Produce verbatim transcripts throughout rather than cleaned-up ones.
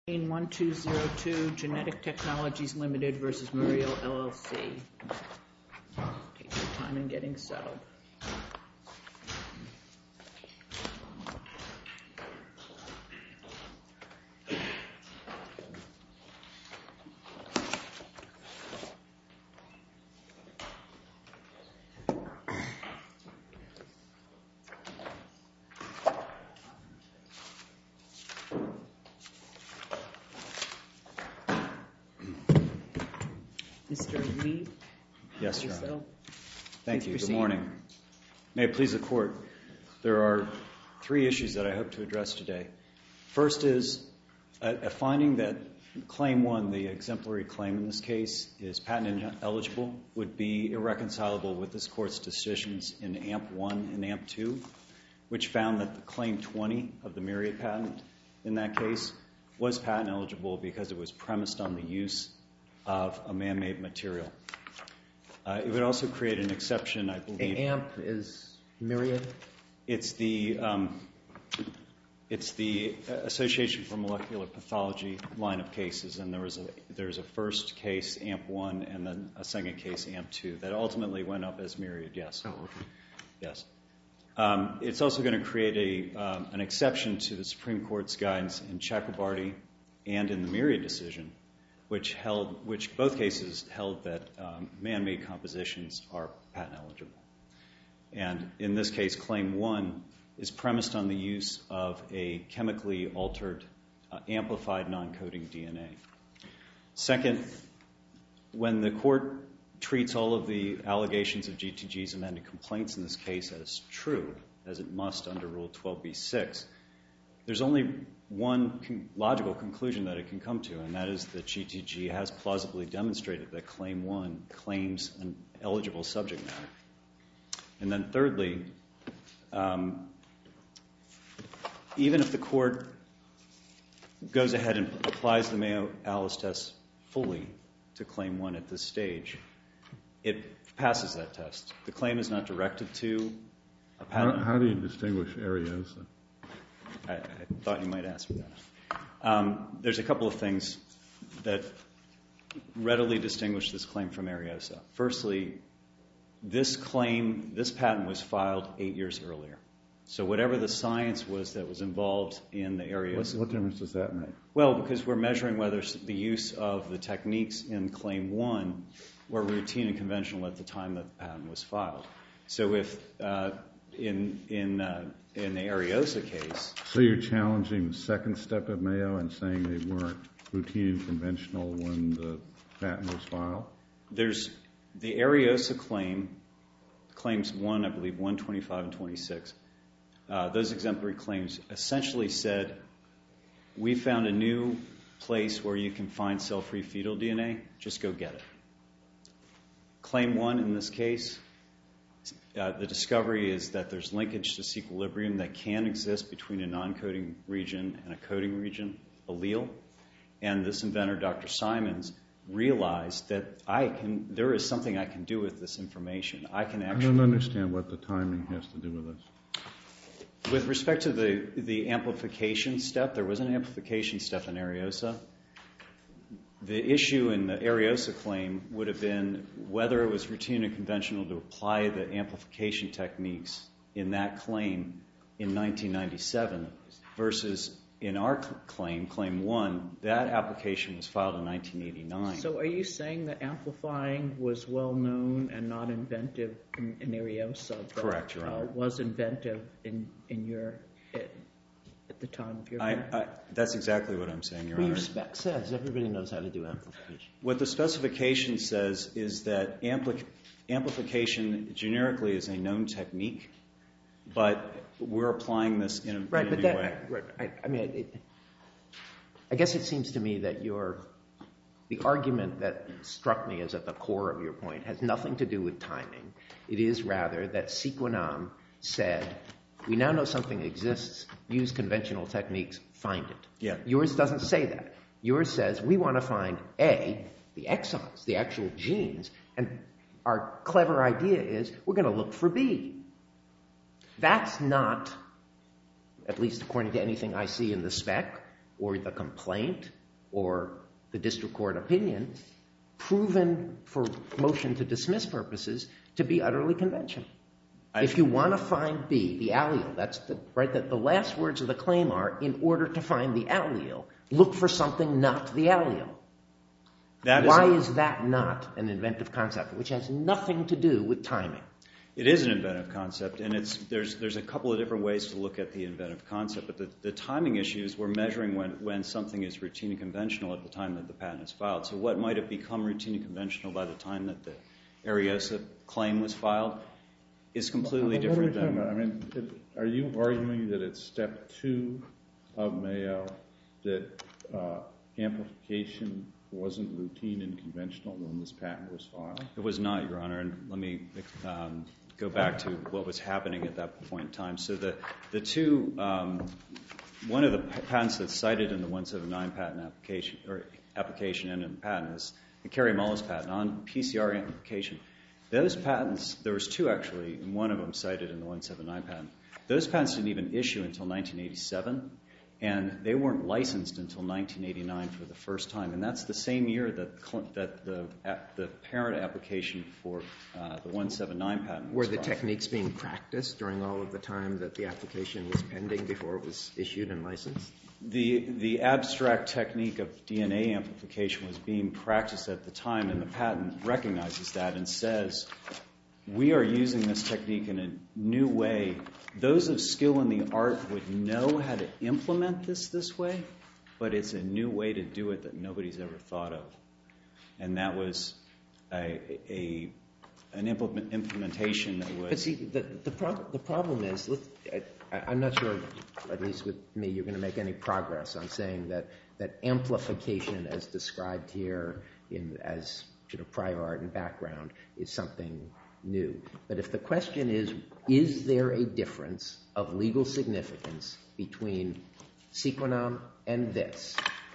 one two zero two Genetic Technologies Limited versus Muriel L L C. Take your time in getting settled. Mister Lee? Yes, Your Honor. Thank you. Good morning. May it please the Court, there are three issues that I hope to address today. First is a, a finding that Claim one, the exemplary claim in this case, is patent eligible, would be irreconcilable with this Court's decisions in A M P one and A M P two, which found that the Claim twenty of the Myriad patent in that case was patent eligible because it was premised on the use of a man-made material. Uh, it would also create an exception, I believe. A M P is Myriad? It's the um, it's the Association for Molecular Pathology line of cases, and there was a there's a first case A M P one and then a second case A M P two that ultimately went up as Myriad. Yes. Oh, okay. Yes. Um, it's also going to create a um, an exception to the Supreme Court's guidance in Chakrabarty and in the Myriad decision, which held, which both cases held that um, man-made compositions are patent eligible. And in this case, Claim one is premised on the use of a chemically altered, uh, amplified non-coding D N A. Second, when the Court treats all of the allegations of G T G's amended complaints in this case as true, as it must under Rule twelve B six, there's only one con- logical conclusion that it can come to, and that is that G T G has plausibly demonstrated that Claim one claims an eligible subject matter. And then thirdly, um, even if the Court goes ahead and applies the Mayo-Alice test fully to Claim one at this stage, it passes that test. The claim is not directed to a patent. How, how do you distinguish Ariosa? I, I thought you might ask me that. Um, there's a couple of things that readily distinguish this claim from Ariosa. Firstly, this claim, this patent was filed eight years earlier. So whatever the science was that was involved in the Ariosa... What, what difference does that make? Well, because we're measuring whether the use of the techniques in Claim one were routine and conventional at the time that the patent was filed. So if uh, in in uh, in the Ariosa case... So you're challenging the second step of Mayo and saying they weren't routine and conventional when the patent was filed? There's the Ariosa claim, claims one, I believe, one, twenty-five, and twenty-six. Uh, those exemplary claims essentially said, we found a new place where you can find cell-free fetal D N A, just go get it. Claim one in this case, uh, the discovery is that there's linkage to disequilibrium that can exist between a non-coding region and a coding region, allele. And this inventor, Doctor Simons, realized that I can, there is something I can do with this information. I can actually... I don't understand what the timing has to do with this. With respect to the, the amplification step, there was an amplification step in Ariosa. The issue in the Ariosa claim would have been whether it was routine and conventional to apply the amplification techniques in that claim in nineteen ninety-seven versus in our claim, Claim one, that application was filed in nineteen eighty-nine. So are you saying that amplifying was well known and not inventive in, in Ariosa? But, Correct, Your Honor. Uh, was inventive in, in your... It, at the time of your... I, I, that's exactly what I'm saying, Your Well, Honor. your spec says everybody knows how to do amplification. What the specification says is that ampli- amplification generically is a known technique, but we're applying this in a, right, in a but new that, way. Right, I, I mean, it, I guess it seems to me that your the argument that struck me as at the core of your point has nothing to do with timing. It is rather that Sequenom said, we now know something exists, use conventional techniques, find it. Yeah. Yours doesn't say that. Yours says, we want to find A, the exons, the actual genes, and our clever idea is we're going to look for B. That's not, at least according to anything I see in the spec, or the complaint or the district court opinion proven for motion to dismiss purposes to be utterly conventional. I, if you want to find B, the allele, that's the, right, that the last words of the claim are, in order to find the allele, look for something not the allele. That Why is, is that not an inventive concept, which has nothing to do with timing? It is an inventive concept, and it's, there's, there's a couple of different ways to look at the inventive concept, but the, the timing issues, we're measuring when, when something is routine and conventional at the time that the patent is filed. So what might have become routine and conventional by the time that the Ariosa claim was filed is completely what different are we than... talking about? I mean, it, are you arguing that it's step two of Mayo, that uh, amplification wasn't routine and conventional when this patent was filed? It was not, Your Honor, and let me um, go back to what was happening at that point in time. So the, the two, um, one of the patents that's cited in the one seventy-nine patent application, or application and in the patent is the Kerry Mullis patent on P C R amplification. Those patents, there was two actually, and one of them cited in the one seventy-nine patent. Those patents didn't even issue until nineteen eighty-seven. And they weren't licensed until nineteen eighty-nine for the first time. And that's the same year that, that the, the parent application for uh, the one seventy-nine patent was Were the filed. Techniques being practiced during all of the time that the application was pending before it was issued and licensed? The, the abstract technique of D N A amplification was being practiced at the time, and the patent recognizes that and says, we are using this technique in a new way. Those of skill in the art would know how to implement this this way, but it's a new way to do it that nobody's ever thought of. And that was a, a an implement, implementation that was... But see, the, the, prob- the problem is, I, I'm not sure, at least with me, you're going to make any progress on saying that, that amplification as described here in, as sort of prior art and background is something new. But if the question is, is there a difference of legal significance between Sequenom and this?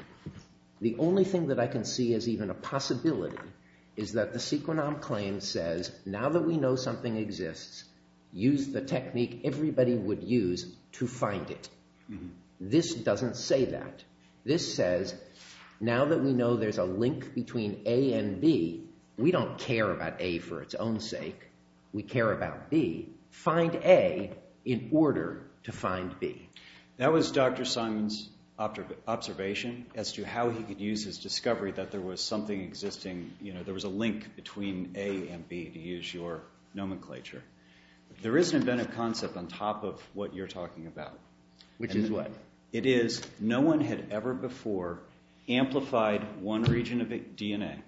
The only thing that I can see as even a possibility is that the Sequenom claim says, now that we know something exists, use the technique everybody would use to find it. Mm-hmm. This doesn't say that. This says, now that we know there's a link between A and B, we don't care about A for its own sake. We care about B. Find A in order to find B. That was Doctor Simon's observation as to how he could use his discovery that there was something existing, you know, there was a link between A and B, to use your nomenclature. There is an inventive concept on top of what you're talking about. Which and is what? It is, no one had ever before amplified one region of D N A,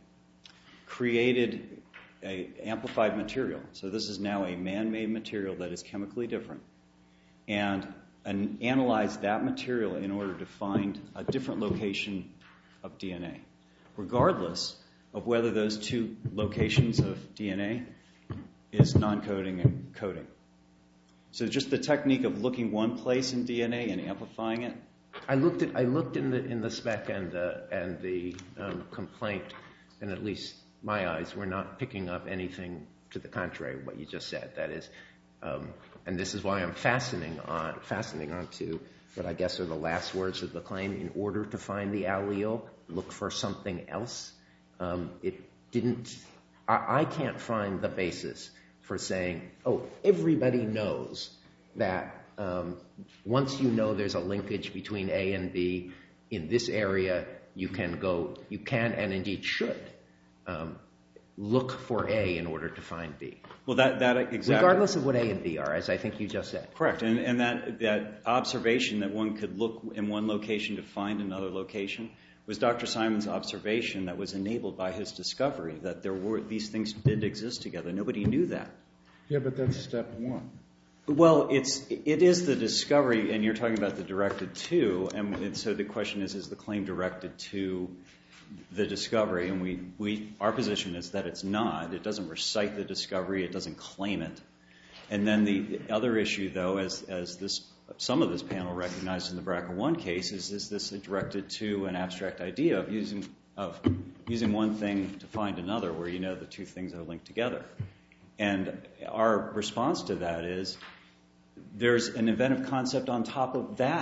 created a amplified material. So this is now a man-made material that is chemically different, and an, analyzed that material in order to find a different location of D N A, regardless of whether those two locations of D N A is non-coding and coding. So just the technique of looking one place in D N A and amplifying it. I looked at I looked in the in the spec and uh, and the um, complaint, and at least my eyes were not picking up anything to the contrary of what you just said. That is, um, and this is why I'm fastening on fastening onto what I guess are the last words of the claim. In order to find the allele, look for something else. Um, it didn't. I, I can't find the basis for saying, oh, everybody knows that um, once you know there's a linkage between A and B in this area, you can go, you can and indeed should um, look for A in order to find B. Well, that that exactly. Regardless of what A and B are, as I think you just said. Correct, and and that that observation that one could look in one location to find another location was Doctor Simon's observation that was enabled by his discovery that there were these things did exist together. Nobody knew that. Yeah, but that's step one. Well, it's it is the discovery, and you're talking about the directed to, and, and so the question is: is the claim directed to the discovery? And we we our position is that it's not. It doesn't recite the discovery. It doesn't claim it. And then the other issue, though, as as this. Some of this panel recognized in the B R C A one case is, is this directed to an abstract idea of using of using one thing to find another, where you know the two things are linked together. And our response to that is there's an inventive concept on top of that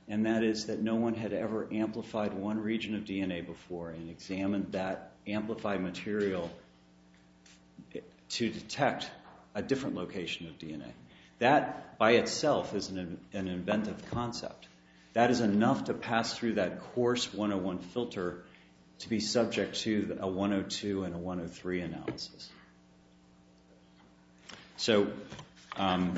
and that is that no one had ever amplified one region of D N A before and examined that amplified material to detect a different location of D N A. That by itself is an, an inventive concept. That is enough to pass through that coarse one oh one filter to be subject to a one oh two and a one oh three analysis. So, um,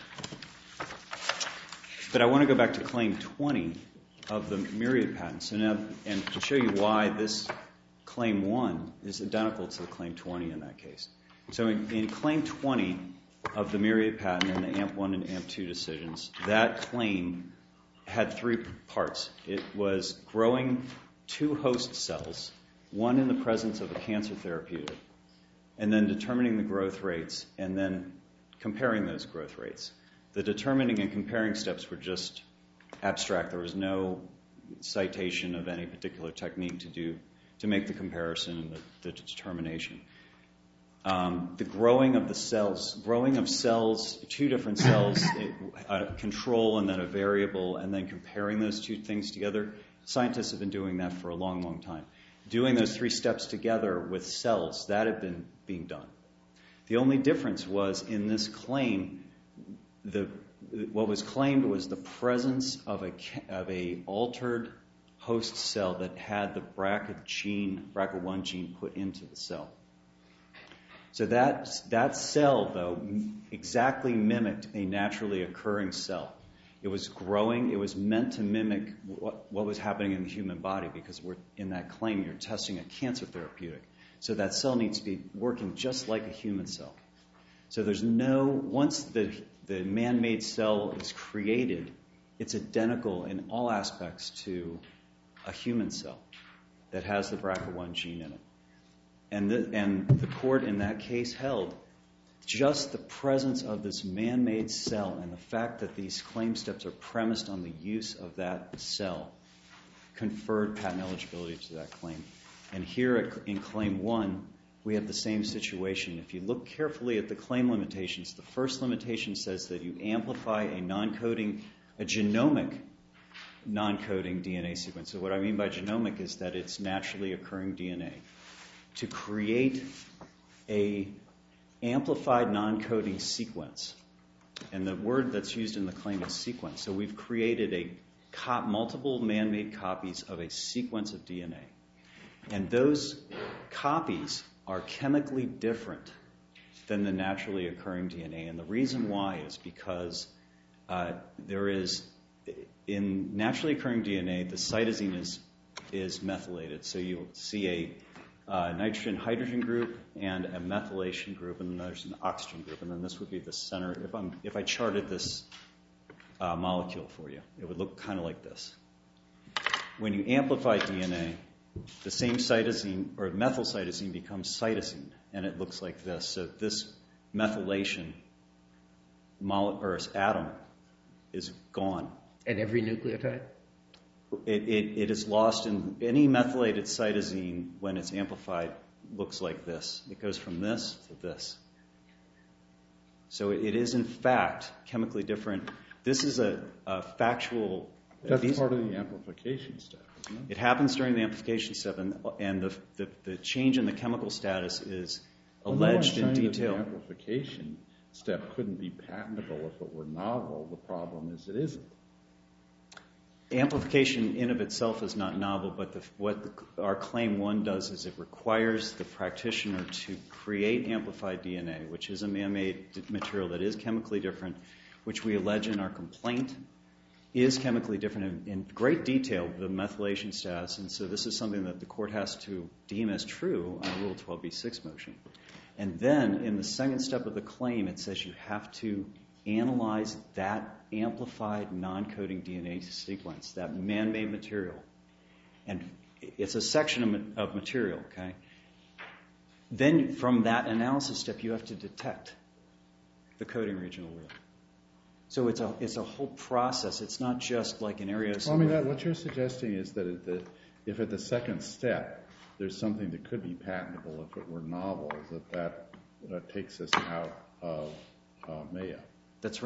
but I want to go back to Claim twenty of the Myriad patent. So now, and to show you why this Claim one is identical to the Claim twenty in that case. So in, in Claim twenty of the Myriad patent and the A M P one and A M P two decisions, that claim had three parts. It was growing two host cells, one in the presence of a cancer therapeutic, and then determining the growth rates, and then comparing those growth rates. The determining and comparing steps were just abstract. There was no citation of any particular technique to do to make the comparison and the, the determination. Um, the growing of the cells, growing of cells, two different cells, a control and then a variable, and then comparing those two things together. Scientists have been doing that for a long, long time. Doing those three steps together with cells, that had been being done. The only difference was in this claim, the what was claimed was the presence of a of a altered host cell that had the B R C A gene, B R C A one gene put into the cell. So that that cell, though, exactly mimicked a naturally occurring cell. It was growing. It was meant to mimic what, what was happening in the human body, because we're, in that claim you're testing a cancer therapeutic. So that cell needs to be working just like a human cell. So there's no, once the, the man-made cell is created, it's identical in all aspects to a human cell that has the B R C A one gene in it. And the, and the court in that case held just the presence of this man-made cell and the fact that these claim steps are premised on the use of that cell conferred patent eligibility to that claim. And here in Claim one, we have the same situation. If you look carefully at the claim limitations, the first limitation says that you amplify a non-coding, a genomic non-coding D N A sequence. So what I mean by genomic is that it's naturally occurring D N A. To create a amplified non-coding sequence, and the word that's used in the claim is sequence. So we've created a cop, multiple man-made copies of a sequence of D N A. And those copies are chemically different than the naturally occurring D N A. And the reason why is because uh, there is, in naturally occurring D N A, the cytosine is, is methylated. So you'll see a uh, nitrogen-hydrogen group and a methylation group, and then there's an oxygen group. And then this would be the center. If, I'm, if I charted this uh, molecule for you, it would look kind of like this. When you amplify D N A, the same cytosine, or methyl cytosine, becomes cytosine, and it looks like this. So this methylation mole, or atom is gone. At every nucleotide? It, it, it is lost in any methylated cytosine when it's amplified. Looks like this. It goes from this to this. So it, it is, in fact, chemically different. This is a, a factual... That's these, part of the amplification step, isn't it? It happens during the amplification step, and, and the, the, the change in the chemical status is alleged well, no in detail. The amplification step couldn't be patentable if it were novel. The problem is it isn't. Amplification in of itself is not novel, but the, what the, our Claim one does is it requires the practitioner to create amplified D N A, which is a man-made material that is chemically different, which we allege in our complaint is chemically different in, in great detail, the methylation status, and so this is something that the court has to deem as true on a Rule twelve b six motion. And then in the second step of the claim, it says you have to analyze that amplified non-coding D N A sequence, that man-made material. And it's a section of, of material, okay? Then from that analysis step, you have to detect the coding region allele. So it's a it's a whole process. It's not just like an area. Well, I mean, that, what you're suggesting is that at the, if at the second step there's something that could be patentable if it were novel, that that uh, takes us out of uh, Mayo. That's right.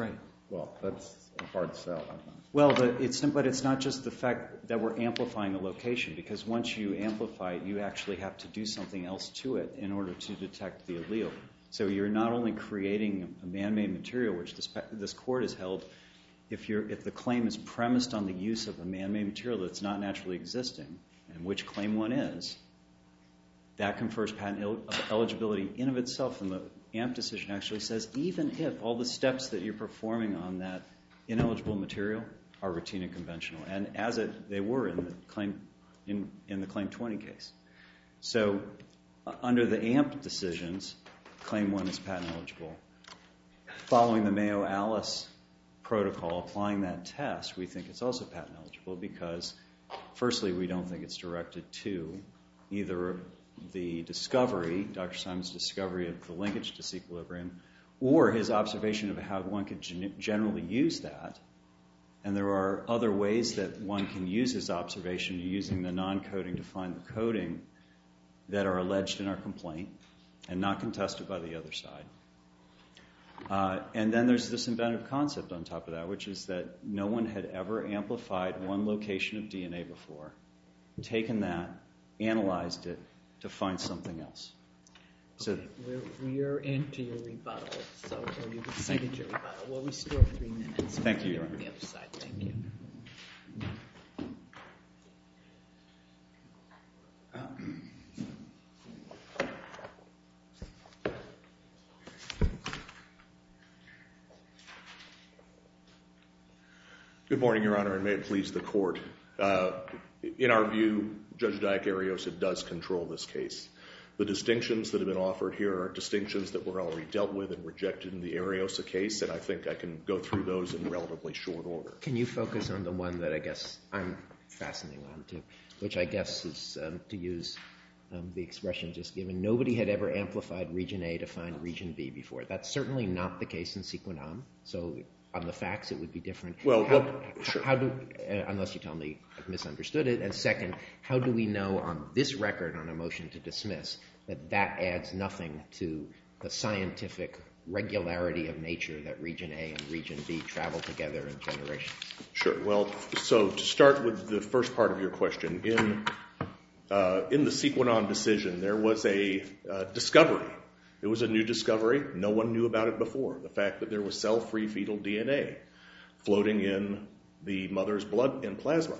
Well, that's a hard sell, I think. Well, the, it's, but it's not just the fact that we're amplifying the location, because once you amplify it, you actually have to do something else to it in order to detect the allele. So you're not only creating a man-made material, which this, this court has held, if, you're, if the claim is premised on the use of a man-made material that's not naturally existing, and which claim one is, that confers patent el- eligibility in of itself. And the A M P decision actually says even if all the steps that you're performing on that ineligible material are routine and conventional, and as it, they were in the claim in, in the Claim twenty case. So uh, under the A M P decisions, Claim one is patent eligible. Following the Mayo-Alice protocol, applying that test, we think it's also patent eligible because, firstly, we don't think it's directed to either the discovery, Doctor Simon's discovery of the linkage disequilibrium, or his observation of how one could gen- generally use that. And there are other ways that one can use his observation using the non-coding to find the coding that are alleged in our complaint and not contested by the other side. Uh, and then there's this inventive concept on top of that, which is that no one had ever amplified one location of D N A before, taken that, analyzed it to find something else. So okay. we're, we're into your rebuttal, so or you've exceeded your rebuttal. We'll restore three minutes. Thank you, Your Honor. The other side. Thank you. Good morning, Your Honor, and may it please the Court. Uh, in our view, Judge Diak-Ariosa does control this case. The distinctions that have been offered here are distinctions that were already dealt with and rejected in the Ariosa case, and I think I can go through those in relatively short order. Can you focus on the one that I guess I'm fastening on to, which I guess is, um, to use um, the expression just given, nobody had ever amplified region A to find region B before. That's certainly not the case in Sequenom, so on the facts it would be different. Well, how, well sure. how do, uh, unless you tell me I've misunderstood it, and second, how do we know on this record on a motion to dismiss that that adds nothing to the scientific regularity of nature that region A and region B travel together in generations? Sure. Well, so to start with the first part of your question, in uh, in the Sequenom decision, there was a uh, discovery. It was a new discovery. No one knew about it before. The fact that there was cell-free fetal D N A floating in the mother's blood and plasma.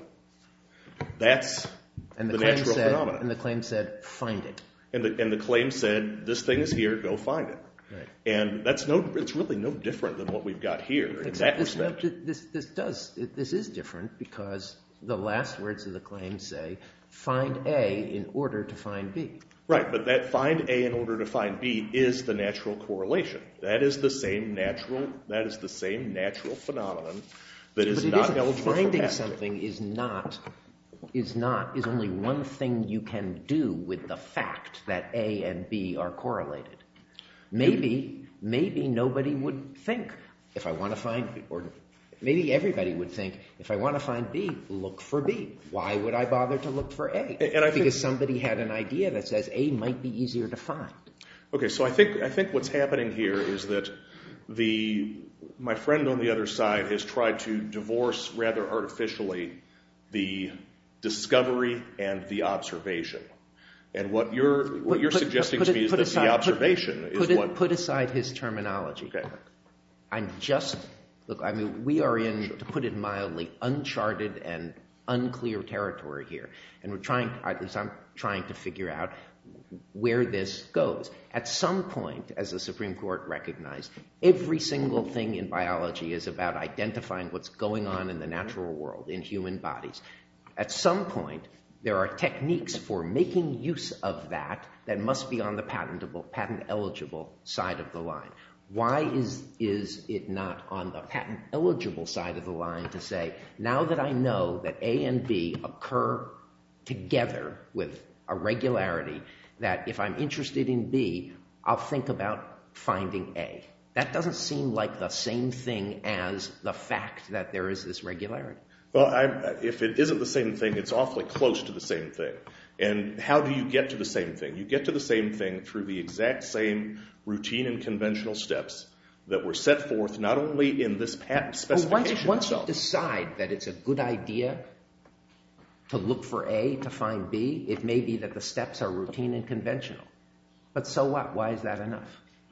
That's and the, the claim natural said, phenomenon. And the claim said, find it. And the, and the claim said, this thing is here, go find it. Right. And that's no, it's really no different than what we've got here in that this, respect. this, this does, this is different because the last words of the claim say, find A in order to find B. Right, but that find A in order to find B is the natural correlation. That is the same natural, that is the same natural phenomenon that is but it not isn't. eligible for Finding patent. something is not, is not, is only one thing you can do with the fact that A and B are correlated. Maybe, maybe nobody would think, if I want to find, or maybe everybody would think, if I want to find B, look for B. Why would I bother to look for A? And I think, because somebody had an idea that says A might be easier to find. Okay, so I think I think what's happening here is that the my friend on the other side has tried to divorce rather artificially the discovery and the observation. And what you're what Put- you're put- suggesting put to it- me is put that aside- the put- observation put is it- what. Put aside his terminology. Okay. I'm just, look, I mean, we are in, to put it mildly, uncharted and unclear territory here. And we're trying, at least I'm trying to figure out where this goes. At some point, as the Supreme Court recognized, every single thing in biology is about identifying what's going on in the natural world, in human bodies. At some point, there are techniques for making use of that that must be on the patentable, patent-eligible side of the line. Why is, is it not on the patent-eligible side of the line to say, now that I know that A and B occur together with a regularity, that if I'm interested in B, I'll think about finding A? That doesn't seem like the same thing as the fact that there is this regularity. Well, I, if it isn't the same thing, it's awfully close to the same thing. And how do you get to the same thing? You get to the same thing through the exact same routine and conventional steps that were set forth not only in this patent specification Well, once, once you itself. decide that it's a good idea to look for A to find B, it may be that the steps are routine and conventional. But so what? Why is that enough?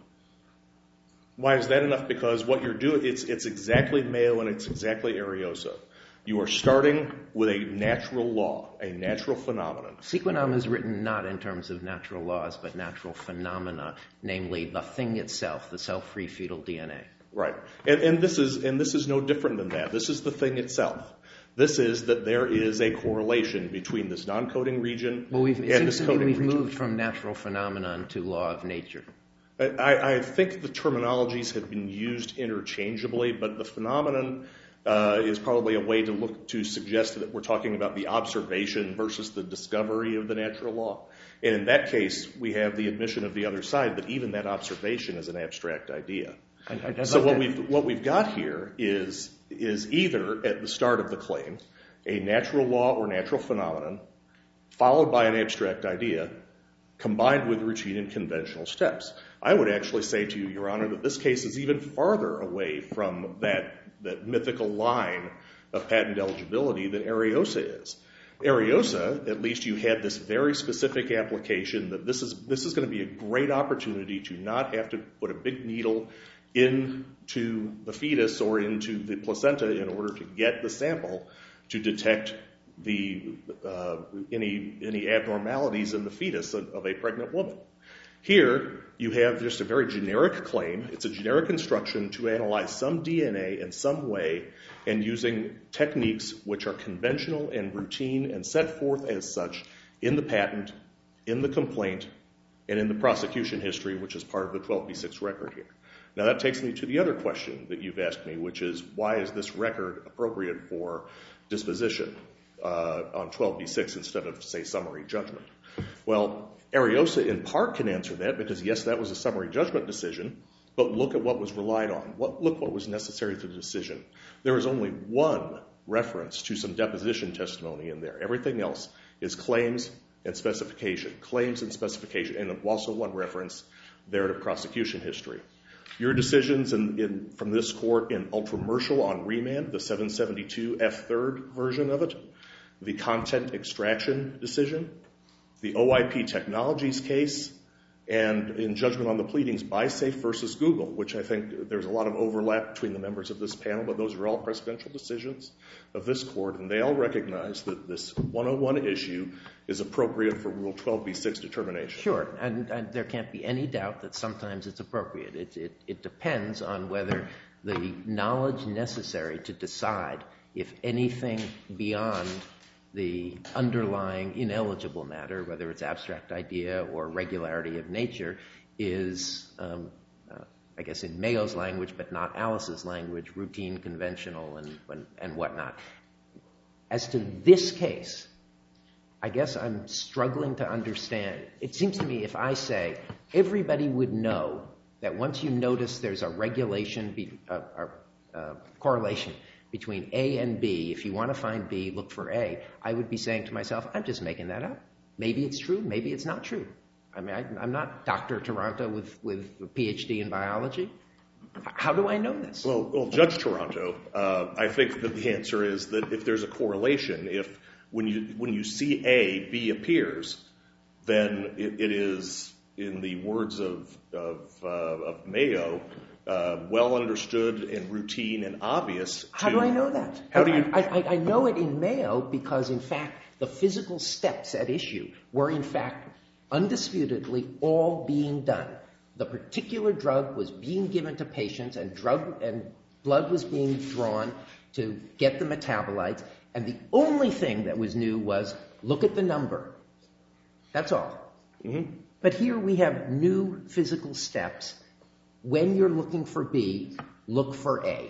Why is that enough? Because what you're doing, it's, it's exactly Mayo and it's exactly Ariosa. You are starting with a natural law, a natural phenomenon. Sequenom is written not in terms of natural laws, but natural phenomena, namely the thing itself, the cell-free fetal D N A. Right. And, and, this is, and this is no different than that. This is the thing itself. This is that there is a correlation between this non-coding region well, we've, it and seems this to me coding we've region. moved from natural phenomenon to law of nature. I, I think the terminologies have been used interchangeably, but the phenomenon uh, is probably a way to look to suggest that we're talking about the observation versus the discovery of the natural law. And in that case, we have the admission of the other side that even that observation is an abstract idea. I, I'd So like what to- we've what we've got here is is either at the start of the claim a natural law or natural phenomenon, followed by an abstract idea, combined with routine and conventional steps. I would actually say to you, Your Honor, that this case is even farther away from that, that mythical line of patent eligibility than Ariosa is. Ariosa, at least you had this very specific application that this is, this is going to be a great opportunity to not have to put a big needle into the fetus or into the placenta in order to get the sample to detect the uh, any any abnormalities in the fetus of, of a pregnant woman. Here, you have just a very generic claim. It's a generic instruction to analyze some D N A in some way and using techniques which are conventional and routine and set forth as such in the patent, in the complaint, and in the prosecution history, which is part of the twelve B six record here. Now that takes me to the other question that you've asked me, which is why is this record appropriate for disposition uh, on twelve B six instead of, say, summary judgment? Well, Ariosa in part can answer that because, yes, that was a summary judgment decision, but look at what was relied on. What, look what was necessary to the decision. There is only one reference to some deposition testimony in there. Everything else is claims and specification, claims and specification, and also one reference there to prosecution history. Your decisions in, in, from this court in Ultramercial on remand, the seven seventy-two F third version of it, the content extraction decision, the O I P Technologies case, and in judgment on the pleadings, BiSafe versus Google, which I think there's a lot of overlap between the members of this panel, but those are all precedential decisions of this court, and they all recognize that this one oh one issue is appropriate for Rule twelve B six determination. Sure, and, and there can't be any doubt that sometimes it's appropriate. It, it, it depends on whether the knowledge necessary to decide if anything beyond the underlying ineligible matter, whether it's abstract idea or regularity of nature, is, um, uh, I guess in Mayo's language, but not Alice's language, routine, conventional, and, and, and whatnot. As to this case, I guess I'm struggling to understand. It seems to me if I say everybody would know that once you notice there's a regulation, be, uh, uh, uh, correlation between A and B, if you want to find B, look for A, I would be saying to myself, I'm just making that up. Maybe it's true, maybe it's not true. I mean, I, I'm not Doctor Toronto with, with a P H D in biology. How do I know this? Well, well Judge Toronto, uh, I think that the answer is that if there's a correlation, if when you when you see A, B appears, then it, it is, in the words of, of, uh, of Mayo, Uh, well understood and routine and obvious. How to, do I know that? How do you? I, I, I know it in Mayo because, in fact, the physical steps at issue were, in fact, undisputedly all being done. The particular drug was being given to patients, and drug and blood was being drawn to get the metabolites, and the only thing that was new was look at the number. That's all. Mm-hmm. But here we have new physical steps. When you're looking for B, look for A.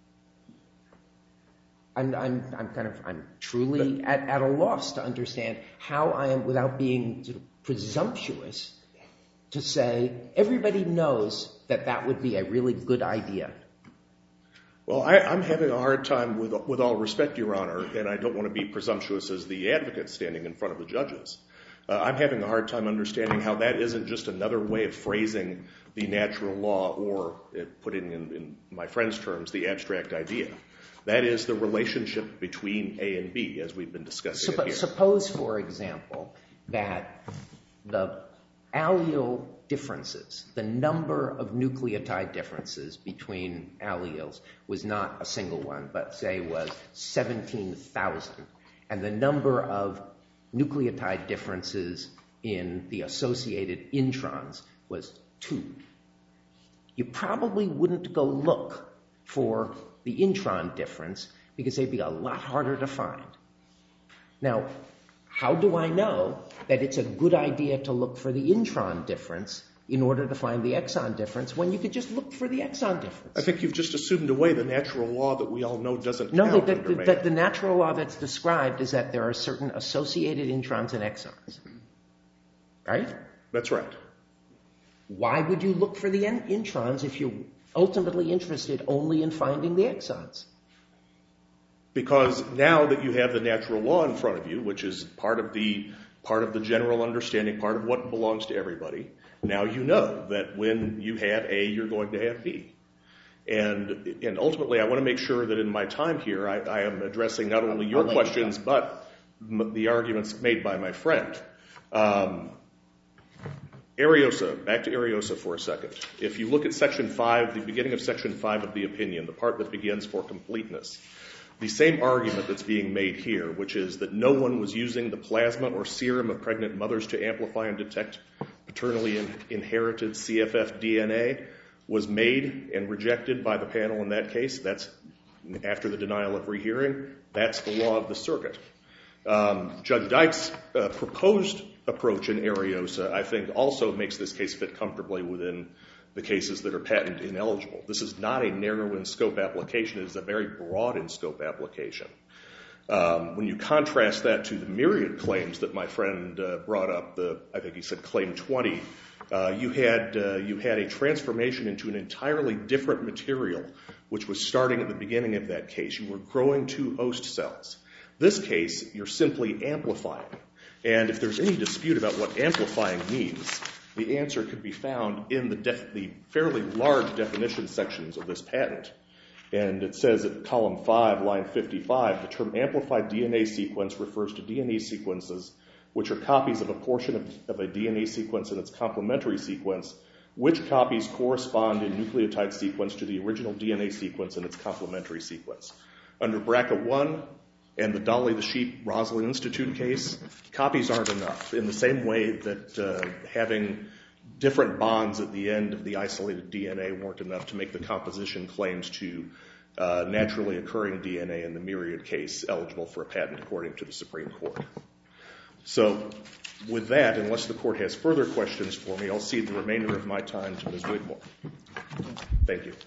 I'm, I'm, I'm kind of, I'm truly at, at a loss to understand how I am, without being sort of presumptuous, to say everybody knows that that would be a really good idea. Well, I, I'm having a hard time, with, with all respect, Your Honor, and I don't want to be presumptuous as the advocate standing in front of the judges. Uh, I'm having a hard time understanding how that isn't just another way of phrasing the natural law, or uh, putting in, in my friend's terms, the abstract idea. That is the relationship between A and B, as we've been discussing Supp- it here. Suppose, for example, that the allele differences, the number of nucleotide differences between alleles was not a single one, but say was seventeen thousand, and the number of nucleotide differences in the associated introns was two. You probably wouldn't go look for the intron difference because they'd be a lot harder to find. Now, how do I know that it's a good idea to look for the intron difference in order to find the exon difference when you could just look for the exon difference? I think you've just assumed away the natural law that we all know doesn't No, count the, under the, Mayo. the, the natural law that's described is that there are certain associated introns and exons. Right? That's right. Why would you look for the in- introns if you're ultimately interested only in finding the exons? Because now that you have the natural law in front of you, which is part of the part of the general understanding, part of what belongs to everybody, now you know that when you have A, you're going to have B. And and ultimately, I want to make sure that in my time here, I, I am addressing not only your questions, but m- the arguments made by my friend. Um, Ariosa, back to Ariosa for a second. If you look at Section five, the beginning of Section five of the opinion, the part that begins for completeness, the same argument that's being made here, which is that no one was using the plasma or serum of pregnant mothers to amplify and detect paternally in- inherited C F F D N A, was made and rejected by the panel in that case. That's after the denial of rehearing. That's the law of the circuit. Um, Judge Dyke's uh, proposed approach in Ariosa, I think, also makes this case fit comfortably within the cases that are patent ineligible. This is not a narrow in scope application. It is a very broad in scope application. Um, when you contrast that to the myriad claims that my friend uh, brought up, the I think he said claim twenty, uh, you had uh, you had a transformation into an entirely different material, which was starting at the beginning of that case. You were growing two host cells. This case, you're simply amplifying. And if there's any dispute about what amplifying means, the answer could be found in the, def- the fairly large definition sections of this patent. And it says at column five, line fifty-five, the term amplified D N A sequence refers to D N A sequences which are copies of a portion of, of a D N A sequence in its complementary sequence, which copies correspond in nucleotide sequence to the original D N A sequence in its complementary sequence. Under B R C A one and the Dolly the Sheep Roslin Institute case, copies aren't enough. In the same way that uh, having different bonds at the end of the isolated D N A weren't enough to make the composition claims to uh, naturally occurring D N A in the myriad case eligible for a patent according to the Supreme Court. So with that, unless the court has further questions for me, I'll cede the remainder of my time to Miz Wigmore. Thank you.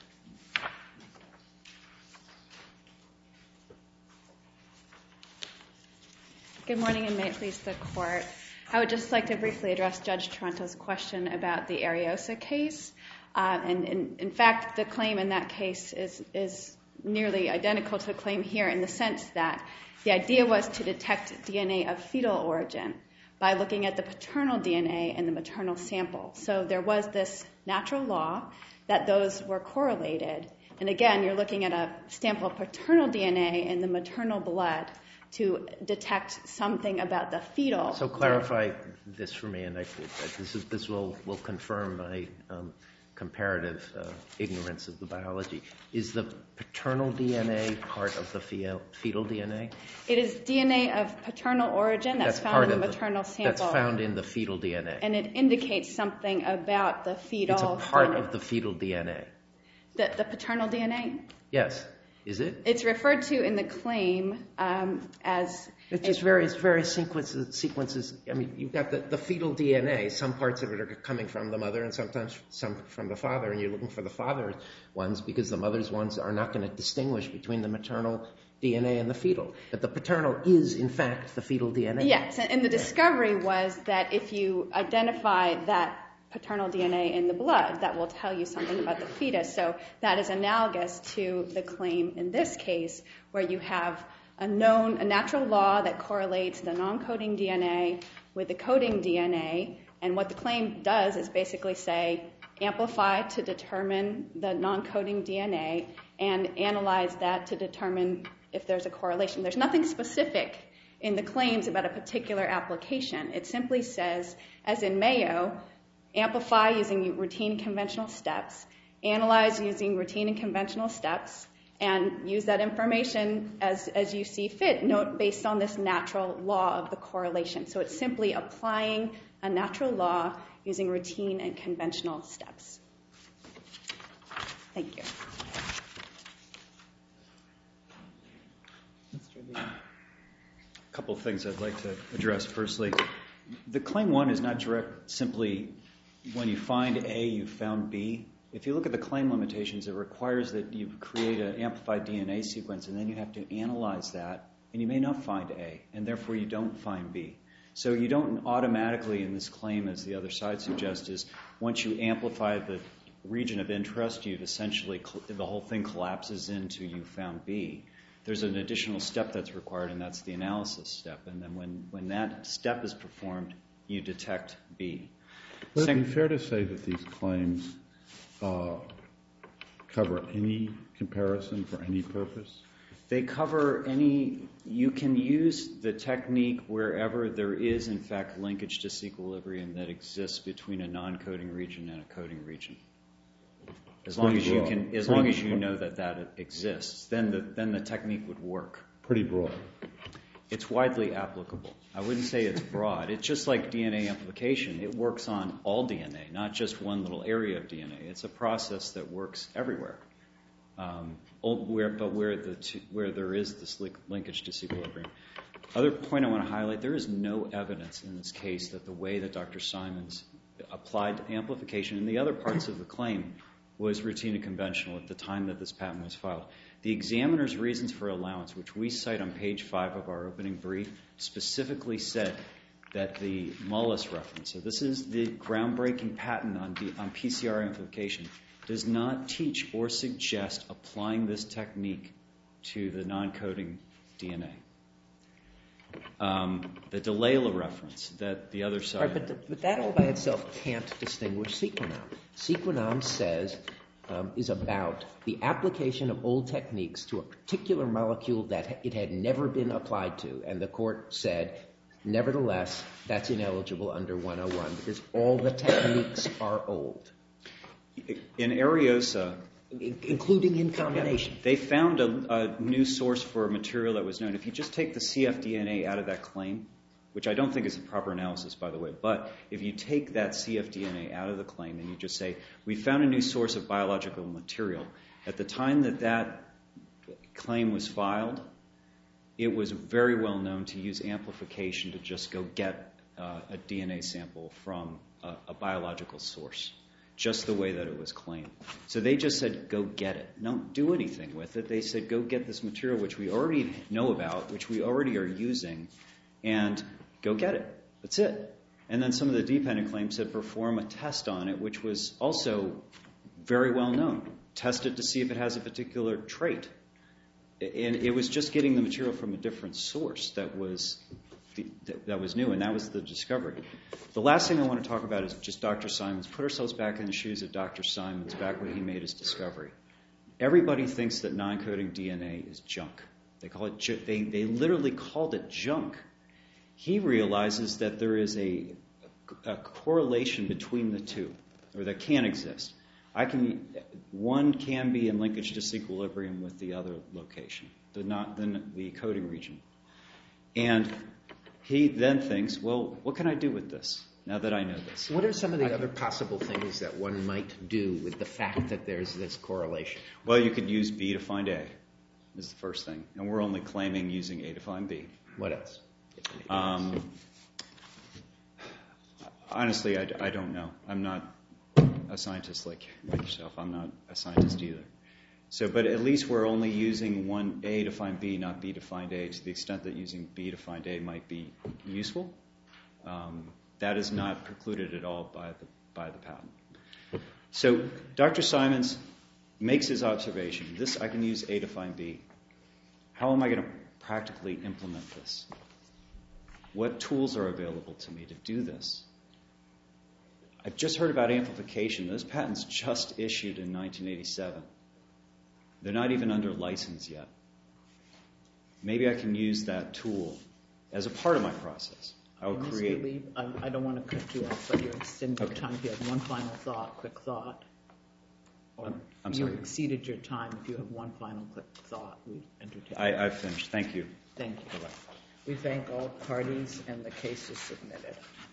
Good morning, and may it please the court. I would just like to briefly address Judge Toronto's question about the Ariosa case. Uh, and, and in fact, the claim in that case is, is nearly identical to the claim here in the sense that the idea was to detect D N A of fetal origin by looking at the paternal D N A and the maternal sample. So there was this natural law that those were correlated. And again, you're looking at a sample of paternal D N A in the maternal blood to detect something about the fetal. So clarify this for me, and I, this, is, this will, will confirm my um, comparative uh, ignorance of the biology. Is the paternal D N A part of the fetal, fetal D N A? It is D N A of paternal origin that's, that's found in the maternal the, sample. That's found in the fetal D N A. And it indicates something about the fetal It's a part D N A. of the fetal D N A. The, the paternal D N A? Yes. Is it? It's referred to in the claim um, as... It's just various various sequences. sequences. I mean, you've got the, the fetal D N A. Some parts of it are coming from the mother and sometimes some from the father, and you're looking for the father's ones because the mother's ones are not going to distinguish between the maternal D N A and the fetal. But the paternal is, in fact, the fetal D N A. Yes, and the discovery was that if you identify that paternal D N A in the blood, that will tell you something about the fetus. So that is analogous to the claim in this case where you have a known, a natural law that correlates the non-coding D N A with the coding D N A, and what the claim does is basically say, amplify to determine the non-coding D N A and analyze that to determine if there's a correlation. There's nothing specific in the claims about a particular application. It simply says, as in Mayo, amplify using routine conventional steps, analyze using routine and conventional steps, and use that information as, as you see fit, note based on this natural law of the correlation. So it's simply applying a natural law using routine and conventional steps. Thank you. A couple of things I'd like to address. Firstly, the claim one is not direct simply when you find A, you found B. If you look at the claim limitations, it requires that you create an amplified D N A sequence, and then you have to analyze that, and you may not find A, and therefore you don't find B. So you don't automatically, in this claim, as the other side suggests, is once you amplify the region of interest, you've essentially, the whole thing collapses into you found B. There's an additional step that's required, and that's the analysis step. And then when, when that step is performed, you detect B. Would it be fair to say that these claims uh, cover any comparison for any purpose? They cover any, you can use the technique wherever there is, in fact, linkage disequilibrium that exists between a non-coding region and a coding region. As long as you can, as long as you know that that exists, then the, then the technique would work. Pretty broad. It's widely applicable. I wouldn't say it's broad. It's just like D N A amplification. It works on all D N A, not just one little area of D N A. It's a process that works everywhere. Um, where, but where, the two, where there is this linkage disequilibrium. Other point I want to highlight, there is no evidence in this case that the way that Doctor Simons applied amplification in the other parts of the claim was routine and conventional at the time that this patent was filed. The examiner's reasons for allowance, which we cite on page five of our opening brief, specifically said that the Mullis reference, so this is the groundbreaking patent on, D, on P C R amplification, does not teach or suggest applying this technique to the non-coding D N A. Um, the Delayla reference that the other side... Right, but, the, but that all by itself can't distinguish Sequenom. Sequenom says, um, is about the application of old techniques to a particular molecule that it had never been applied to, and the court said, nevertheless, that's ineligible under one oh one because all the techniques are old. In Ariosa... Including in combination. They found a, a new source for a material that was known. If you just take the C F D N A out of that claim, which I don't think is a proper analysis, by the way, but if you take that C F D N A out of the claim and you just say, we found a new source of biological material, at the time that that claim was filed, it was very well known to use amplification to just go get uh, a D N A sample from a, a biological source, just the way that it was claimed. So they just said, go get it. Don't do anything with it. They said, go get this material, which we already know about, which we already are using, and go get it. That's it. And then some of the dependent claims said, perform a test on it, which was also very well known. Test it to see if it has a particular trait. And it was just getting the material from a different source that was the, that was new, and that was the discovery. The last thing I want to talk about is just Doctor Simons. Put ourselves back in the shoes of Doctor Simons back when he made his discovery. Everybody thinks that non-coding D N A is junk. They call it. Ju- they they literally called it junk. He realizes that there is a, a correlation between the two, or that can exist. I can one can be in linkage disequilibrium with the other location, the not the, the coding region, and he then thinks, well, what can I do with this now that I know this? What are some of the I other possible things that one might do with the fact that there's this correlation? Well, you could use B to find A, is the first thing. And we're only claiming using A to find B. What else? Um, honestly, I, I don't know. I'm not a scientist like, like yourself. I'm not a scientist either. So, but at least we're only using one A to find B, not B to find A, to the extent that using B to find A might be useful. Um, that is not precluded at all by the by the patent. So Doctor Simons makes his observation. This I can use A to find B. How am I going to practically implement this? What tools are available to me to do this? I've just heard about amplification. Those patents just issued in nineteen eighty-seven. They're not even under license yet. Maybe I can use that tool as a part of my process. I will create... Mister Lee, I, I don't want to cut you off, but you're extending your Okay. time. If you have one final thought, quick thought. Or I'm, I'm you sorry. exceeded your time. If you have one final quick thought, we entertain. I, I've finished. Thank you. Thank you. Bye-bye. We thank all parties, and the case is submitted.